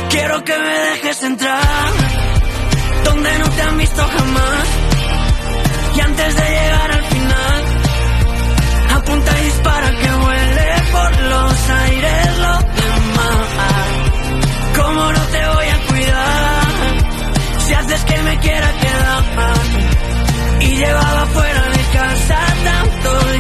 Quiero que me dejes entrar donde no te han visto jamás. Y antes de llegar al final, apunta y dispara que vuele por los aires lo demás. ¿Cómo no te voy a cuidar si haces que me quiera quedar? Y llevaba fuera de casa tanto